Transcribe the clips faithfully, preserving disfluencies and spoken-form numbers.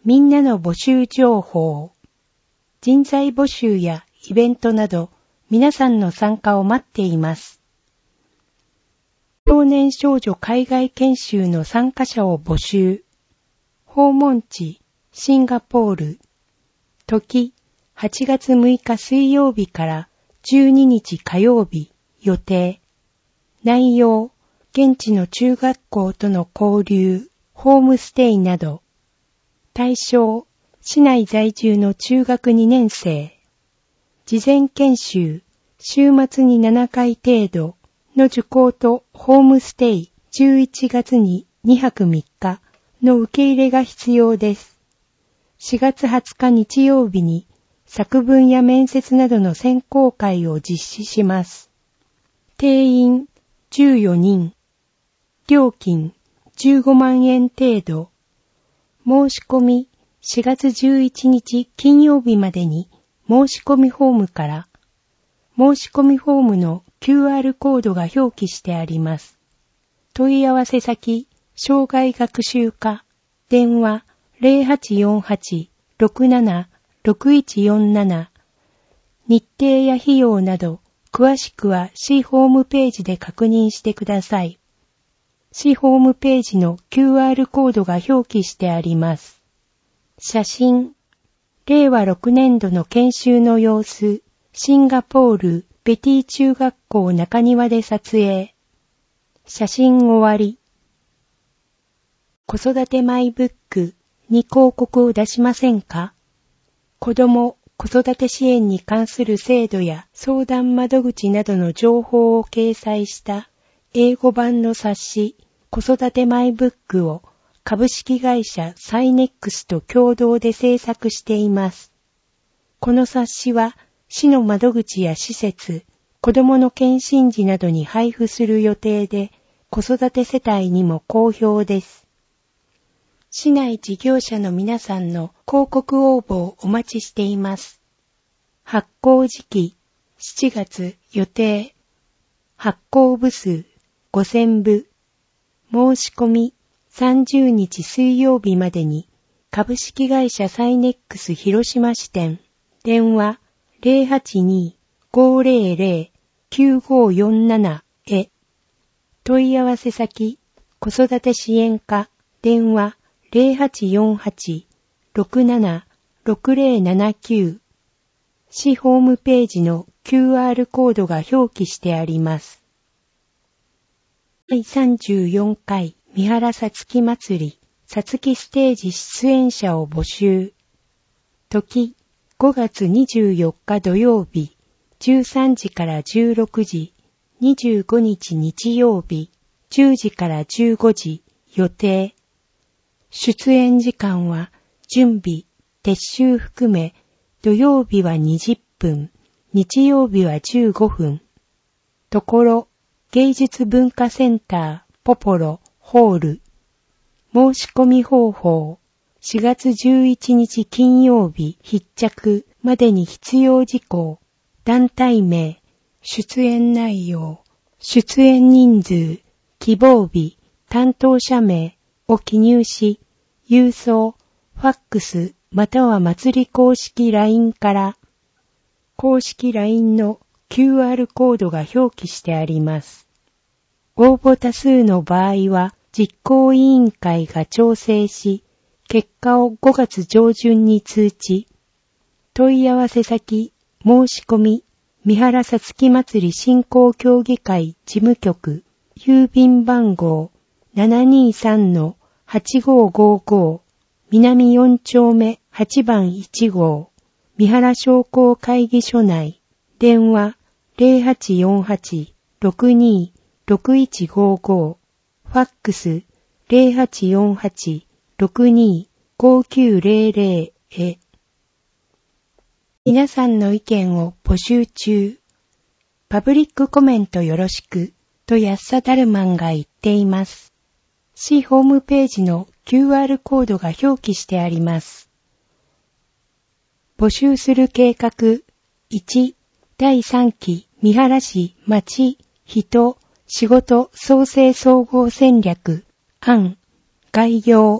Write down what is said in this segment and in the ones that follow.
みんなの募集情報。人材募集やイベントなど、皆さんの参加を待っています。少年少女海外研修の参加者を募集。訪問地、シンガポール。時、はちがつむいか水曜日からじゅうににち火曜日、予定。内容、現地の中学校との交流、ホームステイなど。対象、市内在住の中学にねん生。事前研修、週末にななかい程度の受講とホームステイじゅういちがつににはくみっかの受け入れが必要です。しがつはつか日曜日に作文や面接などの選考会を実施します。定員じゅうよにん。料金じゅうごまんえん程度。申し込みしがつじゅういちにち金曜日までに申し込みフォームから。申し込みフォームの キューアール コードが表記してあります。問い合わせ先、障害学習課、電話 ゼロはちよんはち ろくなな ろくいちよんなな。日程や費用など、詳しくは市ホームページで確認してください。市ホームページの キューアール コードが表記してあります。写真。れいわろくねんどの研修の様子、シンガポールベティ中学校中庭で撮影。写真終わり。子育てマイブックに広告を出しませんか？子ども・子育て支援に関する制度や相談窓口などの情報を掲載した英語版の冊子子育てマイブックを株式会社サイネックスと共同で制作しています。この冊子は市の窓口や施設、子どもの検診時などに配布する予定で、子育て世帯にも好評です。市内事業者の皆さんの広告応募をお待ちしています。発行時期しちがつ予定。発行部数ごせんぶ。申し込みさんじゅうにち水曜日までに株式会社サイネックス広島支店電話 ゼロはちに ごゼロゼロ きゅうごよんなな へ問い合わせ先子育て支援課電話 ゼロはちよんはち ろくなな ろくゼロななきゅう 市ホームページの キューアール コードが表記してあります。だいさんじゅうよんかい三原さつき祭りさつきステージ出演者を募集。時ごがつにじゅうよっか土曜日じゅうさんじからじゅうろくじ、にじゅうごにち日曜日じゅうじからじゅうごじ予定。出演時間は準備、撤収含め土曜日はにじゅっぷん、日曜日はじゅうごふん。ところ芸術文化センターポポロホール。申し込み方法。しがつじゅういちにち金曜日必着までに必要事項。団体名、出演内容、出演人数、希望日、担当者名を記入し、郵送、ファックスまたは祭り公式 ライン から、公式 ライン の キューアール コードが表記してあります。応募多数の場合は実行委員会が調整し、結果をごがつ上旬に通知。問い合わせ先、申し込み、三原さつき祭り振興協議会事務局、郵便番号 ななにさんのはちごごご、南よんちょうめはちばんいちごう、三原商工会議所内、電話 ゼロはちよんはち ろくに ろくいちごご、ファックス ゼロはちよんはち ろくに ごきゅうゼロゼロ へ。皆さんの意見を募集中。パブリックコメントよろしくとヤッサダルマンが言っています。市ホームページの キューアール コードが表記してあります。募集する計画いち、だいさんき三原市町人仕事創生総合戦略案概要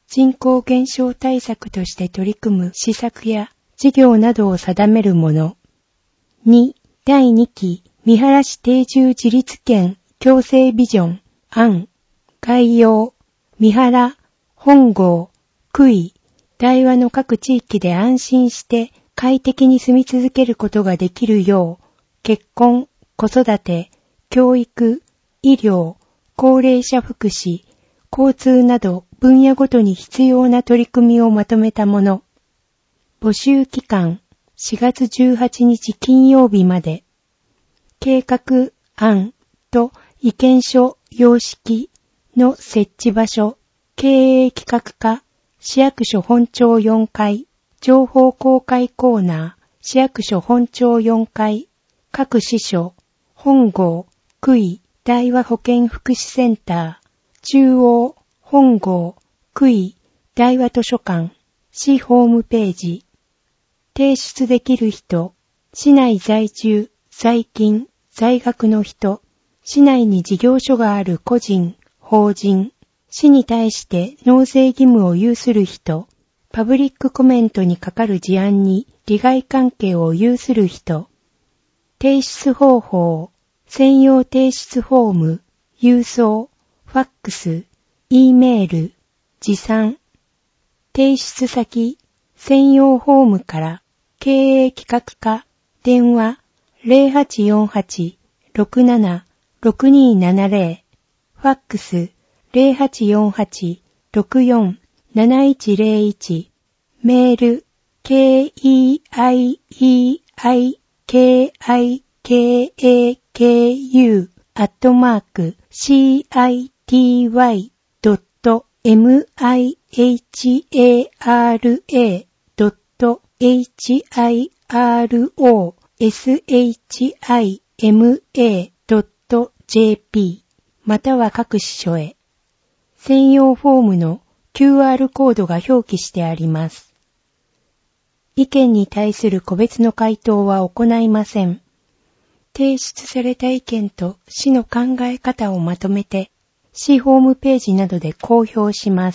人口減少対策として取り組む施策や事業などを定めるもの。に、だいにき三原市定住自立県共生ビジョン案概要。三原、本郷、区井、大和の各地域で安心して快適に住み続けることができるよう、結婚、子育て、教育、医療、高齢者福祉、交通など分野ごとに必要な取り組みをまとめたもの。募集期間しがつじゅうはちにち金曜日まで。計画案と意見書様式の設置場所、経営企画課、市役所本庁よんかい、情報公開コーナー、市役所本庁よんかい、各支所、本郷、区井、大和保健福祉センター、中央、本郷、区井、大和図書館、市ホームページ。提出できる人、市内在住、在勤、在学の人、市内に事業所がある個人、法人、市に対して納税義務を有する人、パブリックコメントにかかる事案に利害関係を有する人、提出方法、専用提出フォーム、郵送、ファックス、Eメール、持参、提出先、専用フォームから経営企画課、電話 ゼロはちよんはち ろくなな ろくにーななゼロ、ファックスゼロはちよんはち ろくよん なないちゼロいち、メール ケーイーアイイーアイケーアイケーエーケーユー アットマーク シーアイティーワイ ドット エムアイエイチエーアールエー ドット エイチアイアールオー エスエイチアイエムエー ドット ジェーピー または各支所へ。専用フォームの キューアール コードが表記してあります。意見に対する個別の回答は行いません。提出された意見と市の考え方をまとめて、市ホームページなどで公表します。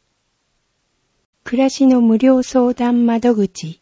暮らしの無料相談窓口。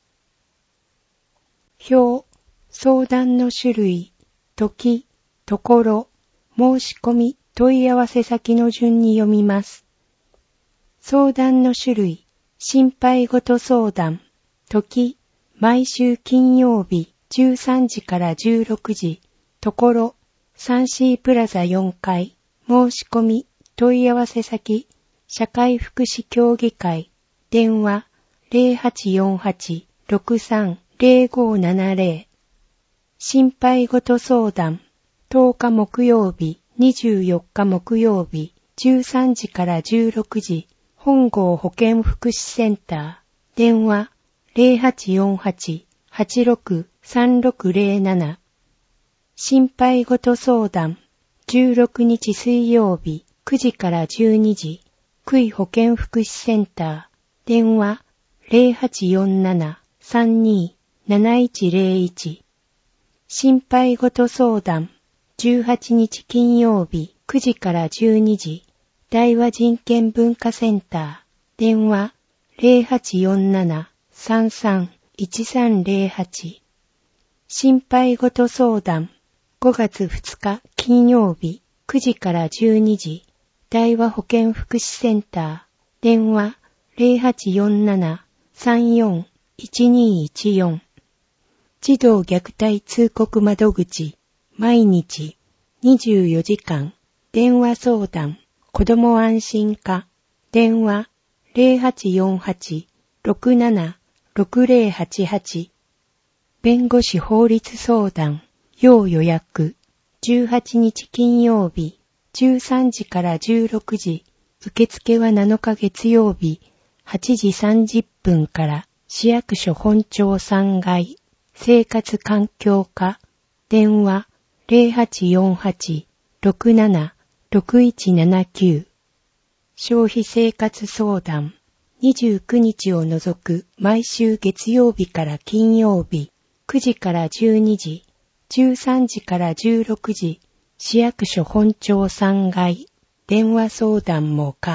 表、相談の種類、時、ところ、申し込み、問い合わせ先の順に読みます。相談の種類、心配事相談、時、毎週金曜日じゅうさんじからじゅうろくじ、ところ、サンシープラザよんかい、申し込み、問い合わせ先、社会福祉協議会、電話ゼロはちよんはち ろくさん ゼロごななゼロ、心配事相談、とおか木曜日、にじゅうよっか木曜日、じゅうさんじからじゅうろくじ、本郷保健福祉センター、電話ゼロはちよんはち はちろく さんろくゼロなな、心配事相談、じゅうろくにち水曜日、くじからじゅうにじ、区井保健福祉センター、電話ゼロはちよんなな さんにー なないちゼロいち、心配事相談、じゅうはちにち金曜日、くじからじゅうにじ、大和人権文化センター、電話ゼロはちよんなな さんさん いちさんゼロはち、心配事相談、ごがつふつか金曜日、くじからじゅうにじ、大和保健福祉センター、電話ゼロはちよんなな さんよん いちにいちよん、児童虐待通告窓口、毎日にじゅうよじかん電話相談、子ども安心課、電話ゼロはちよんはち ろくなな ろくゼロはちはち、弁護士法律相談、要予約、じゅうはちにち金曜日、じゅうさんじからじゅうろくじ、受付はなのか月曜日、はちじさんじゅっぷんから市役所本庁さんがい、生活環境課、電話ゼロはちよんはち ろくなな ろくいちななきゅう、消費生活相談、にじゅうくにちを除く毎週月曜日から金曜日、くじからじゅうにじ、じゅうさんじからじゅうろくじ、市役所本庁さんがい、電話相談も可、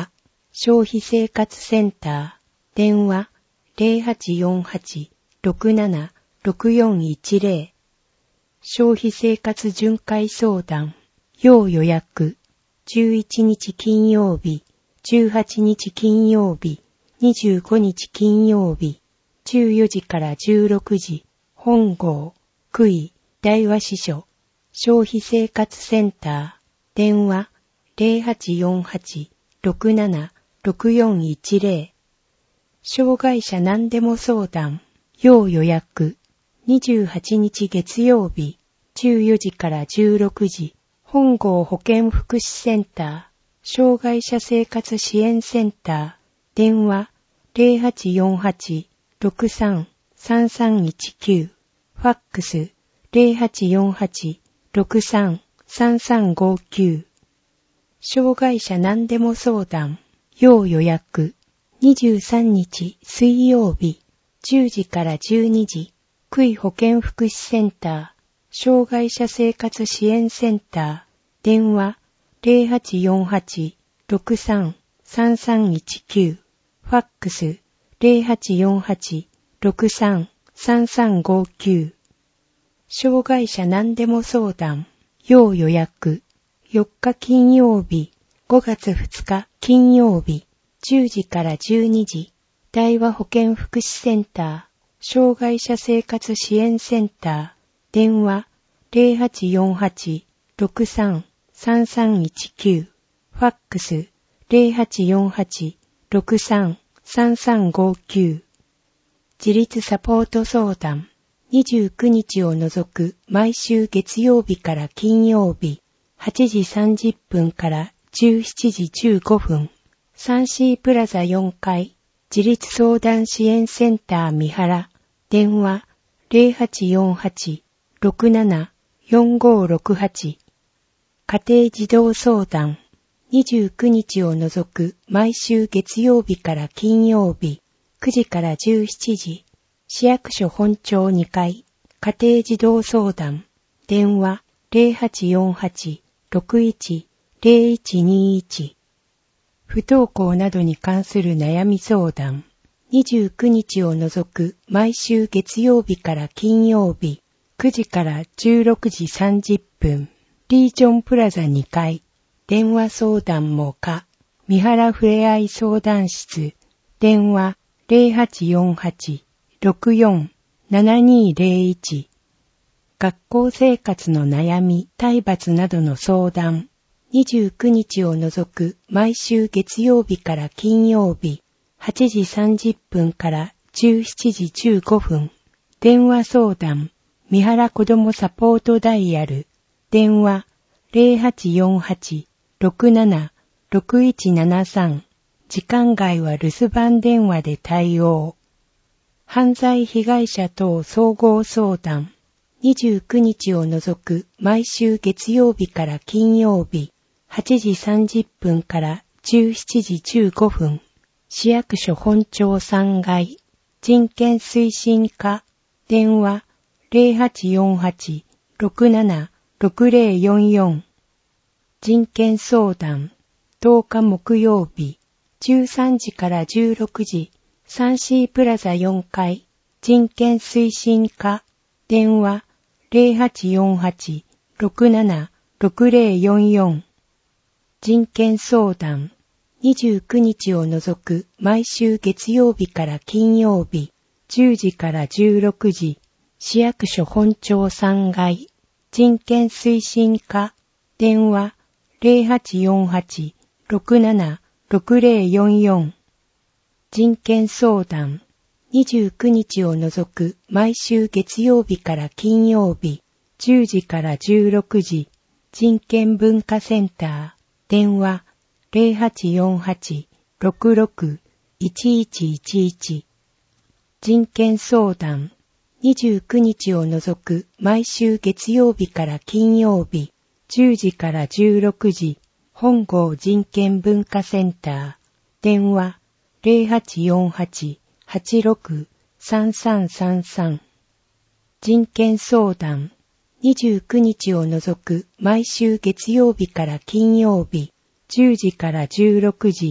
消費生活センター、電話 ゼロはちよんはち ろくなな ろくよんいちゼロ。消費生活巡回相談、要予約、じゅういちにち金曜日、じゅうはちにち金曜日、にじゅうごにち金曜日、じゅうよじからじゅうろくじ、本郷、区井、大和支所、消費生活センター、電話ゼロはちよんはち ろくなな ろくよんいちゼロ。障害者何でも相談、要予約、にじゅうはちにち月曜日、じゅうよじからじゅうろくじ、本郷保健福祉センター、障害者生活支援センター、電話ゼロはちよんはち ろくさん さんさんいちきゅう、ファックスゼロはちよんはち ろくさん さんさんごきゅう。障害者何でも相談、要予約、にじゅうさんにち水曜日、じゅうじからじゅうにじ、区井保健福祉センター、障害者生活支援センター、電話ゼロはちよんはち ろくさん さんさんいちきゅう、ファックスゼロはちよんはち ろくさん さんさんごきゅう。障害者何でも相談、要予約、よっか金曜日、ごがつふつか金曜日、じゅうじからじゅうにじ、大和保健福祉センター、障害者生活支援センター、電話ゼロはちよんはち ろくさん さんさんいちきゅう、ファックスゼロはちよんはち ろくさん さんさんごきゅう。自立サポート相談、にじゅうくにちを除く毎週月曜日から金曜日、はちじさんじゅっぷんからじゅうしちじじゅうごふん、サンシープラザよんかい、自立相談支援センター三原、電話ゼロはちよんはち ろくなな よんごろくはち。家庭児童相談、にじゅうくにちを除く毎週月曜日から金曜日、くじからじゅうしちじ、市役所本庁にかい、家庭児童相談、電話ゼロはちよんはち ろくいち ゼロいちにいち。不登校などに関する悩み相談、にじゅうくにちを除く毎週月曜日から金曜日、くじからじゅうろくじさんじゅっぷん、リージョンプラザにかい、電話相談も可、三原ふれあい相談室、電話ゼロはちよんはち ろくよん ななにゼロいち。学校生活の悩み、体罰などの相談、にじゅうくにちを除く毎週月曜日から金曜日、はちじさんじゅっぷんからじゅうしちじじゅうごふん、電話相談、三原子どもサポートダイヤル、電話ゼロはちよんはち ろくなな ろくいちななさん、時間外は留守番電話で対応。犯罪被害者等総合相談、にじゅうくにちを除く毎週月曜日から金曜日、はちじさんじゅっぷんからじゅうしちじじゅうごふん、市役所本庁さんがい、人権推進課、電話ゼロはちよんはち ろくなな ろくゼロよんよん。人権相談、とおか木曜日、じゅうさんじからじゅうろくじ、サンシープラザよんかい、人権推進課、電話ゼロはちよんはち ろくなな ろくゼロよんよん。人権相談、にじゅうくにちを除く毎週月曜日から金曜日、じゅうじからじゅうろくじ、市役所本庁さんがい、人権推進課、電話ゼロはちよんはち ろくなな ろくゼロよんよん。人権相談、にじゅうくにちを除く毎週月曜日から金曜日、じゅうじからじゅうろくじ、人権文化センター、電話ゼロはちよんはち ろくろく いちいちいちいち。人権相談、にじゅうくにちを除く毎週月曜日から金曜日、じゅうじからじゅうろくじ、本郷人権文化センター、電話ゼロはちよんはち はちろく さんさんさんさん。人権相談、にじゅうくにちを除く毎週月曜日から金曜日、じゅうじからじゅうろくじ、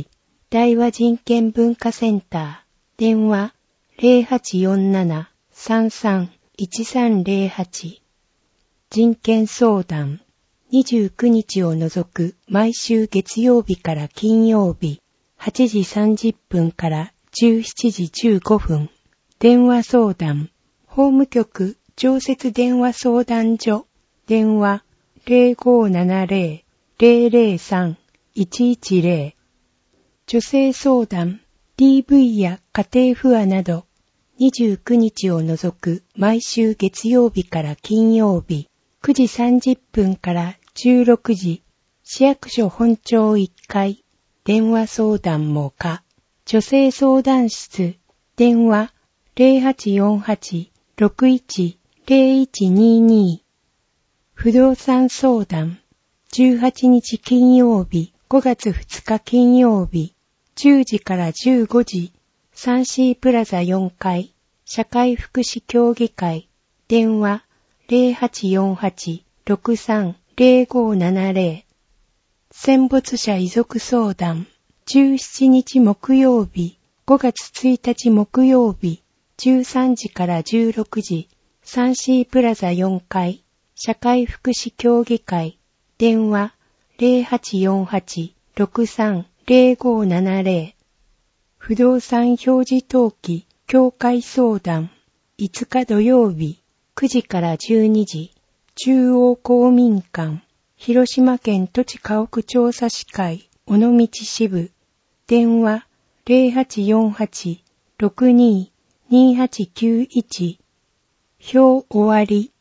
大和人権文化センター、電話 ゼロはちよんなな さんさん いちさんゼロはち。人権相談、にじゅうくにちを除く毎週月曜日から金曜日、はちじさんじゅっぷんからじゅうしちじじゅうごふん。電話相談、法務局常設電話相談所、電話 ゼロごーななゼロ ゼロゼロさん いちいちゼロ。女性相談、ディーブイ や家庭不和など、にじゅうくにちを除く毎週月曜日から金曜日、くじさんじゅっぷんからじゅうろくじ、市役所本庁いっかい、電話相談も可。女性相談室、電話 ゼロはちよんはち ろくいち ゼロいちにに。不動産相談、じゅうはちにち金曜日、ごがつふつか金曜日、じゅうじからじゅうごじ、サンシープラザよんかい、社会福祉協議会、電話ゼロはちよんはち ろくさん ゼロごーななゼロ。戦没者遺族相談、じゅうしちにち木曜日、ごがつついたち木曜日、じゅうさんじからじゅうろくじ、サンシープラザよんかい、社会福祉協議会、電話ゼロはちよんはち ろくさん ゼロごーななゼロ。不動産表示登記協会相談、いつか土曜日、くじからじゅうにじ、中央公民館、広島県土地家屋調査士会、尾道支部、電話ゼロはちよんはち ろくに にはちきゅういち。表終わり。